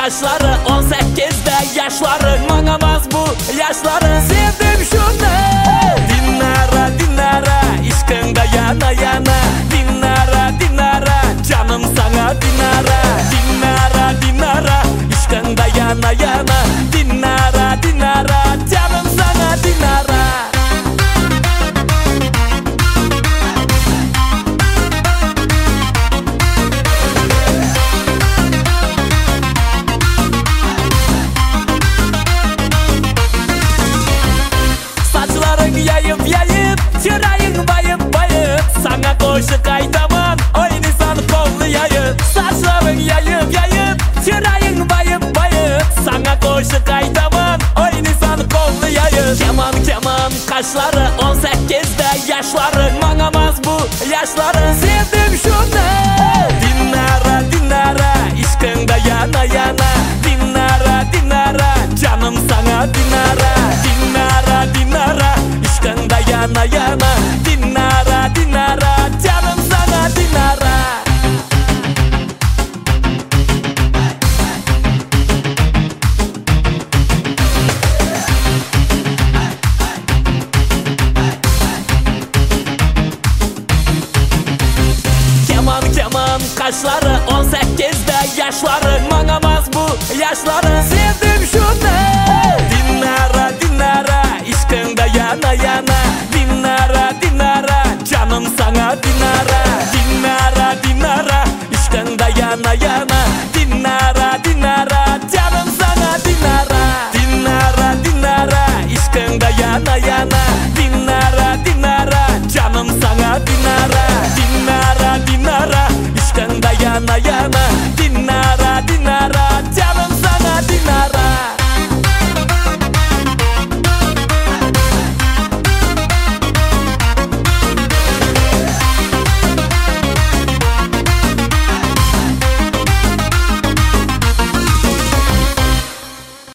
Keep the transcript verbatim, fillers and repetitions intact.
kaşları, on sekkizde yaşları, manamaz bu yaşları. Sevdim şunu. Dinara dinara, işkınga yana yana. Dinara dinara, canım sana dinara. Dinara dinara, işkınga yana yana. Dinara dinara, canım sana dinara. Yayıp yayıp, çırayın bayıp bayıp. Sana koşuk aytaman, oynasan kollayayıp. Saçların yayıp yayıp, çırayın bayıp bayıp. Sana koşuk aytaman, oynasan kollayayıp. Keman keman kaşları, on sekkizde yaşları, manamaz bu yaşları. Sevdim şunu. Dinara dinara, işkınga yana yana. Dinara dinara, canım sana dinara. Dinara dinara, işkınga yana yana. Dinara dinara, canım sana dinara. Keman keman kaşları, on sekkizde yaşları, manamaz bu yaşları. Sevdim şunu. Dinara dinara, işkınga yana yana. Dinara dinara, canım sana dinara. Dinara dinara, işkınga yana yana. Dinara dinara, canım sana dinara. Dinara dinara, işkınga yana yana. Dinara dinara, canım sana dinara. Dinara dinara, işkınga yana yana.